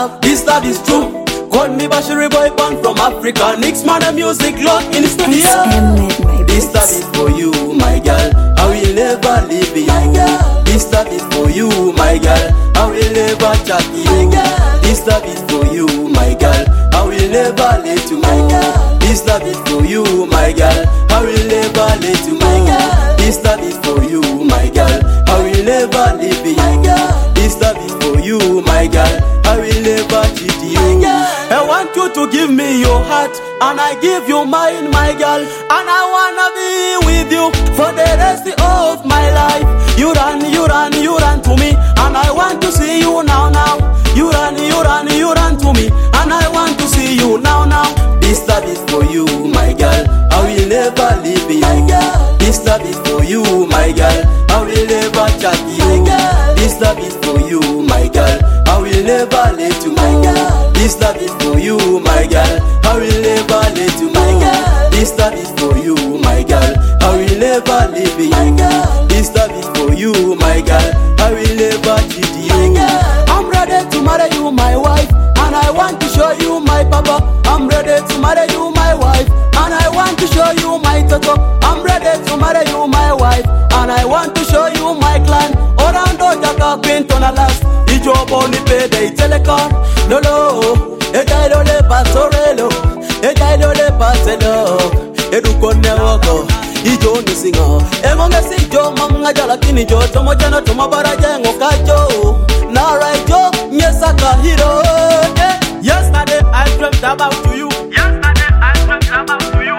love, this love is true. Call me Bashiri boy born from Africa. Nix man of music lock in the studio. This love is for you, my girl. I will never leave you. This love is for you, my girl. I will never chat you. This love is for you, my girl. I will never let you go. This love is for you, my girl. I will never let you go. This love is for you, my girl. I will never leave you. This love is for you, my girl. I will never cheat you. I want you to give me your heart, and I give you mine, my girl. And I wanna be with you for the rest of my life. You run to me, and I want to see you now. You run to me, and I want to see you now. This love is for you, my girl. I will never leave you. This love is for you, my girl. I will never chat you. This love is for you, my girl. I will never let you go. This love is for you, my girl. I will never let you go. This love is for you, my girl. I will never leave you. This love is for you, my girl. I will never cheat you. I'm ready to marry you, my wife, and I want to show you my papa. I'm ready to marry you, my wife, and I want to show you my toto. I'm ready to marry you, my wife, and I want to show you my clan. Orando jaka pintona last. Ijobo ni pede itelekon. Lolo, ejailo le pasorelo, ejailo le paselo. Edukone woko, ijo ni singo. Emonge si jo manga jala kini jo. Tomo jano tomo baraje ngokajo. Nara jo nyesaka hero. Yesterday I dreamt about you. Yesterday I dreamt about you.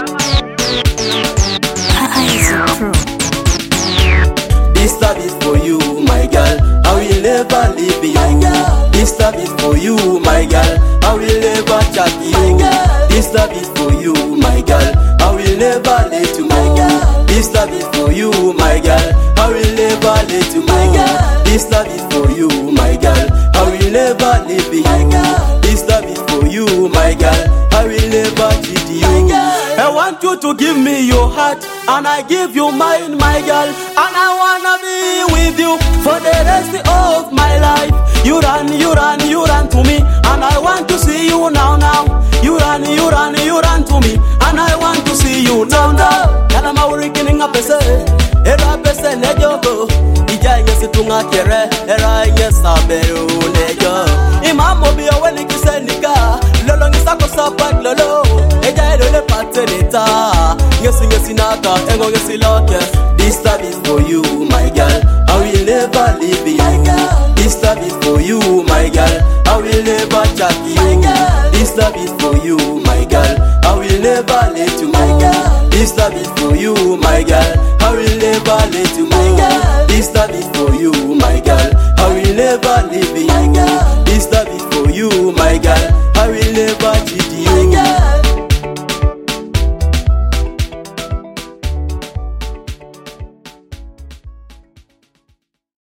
This love is for you, my girl. I will never leave you. This love is for you, my girl. I will never chat you. This love is for you, my girl. I will never let you go. This love is for you, my girl. I will never let you go. This love is for you, my girl. I will never leave you. This love is for you, my girl. I will never cheat you. I want you to give me your heart, and I give you mine, my girl. And I wanna be with you for the rest of my life. You run to me, and I want to see you now. You run to me, and I want to see you now. Kala mauri kininga pese, era pese nejogo. Ija ingesi tunga kere, era ingesa beru nejo. Imamo biya weni kisenika, lolo ngisako sapat lolo. Eja edole patenita, ngesi naka, engo ngesi loke. This love is for you, my girl. I will never leave you. This love is for you, my girl. I will never chat you. This love is for you, my girl. I will never let you go. This love is for you, my girl. I will never let you go. This love is for you, my girl. I will never leave you.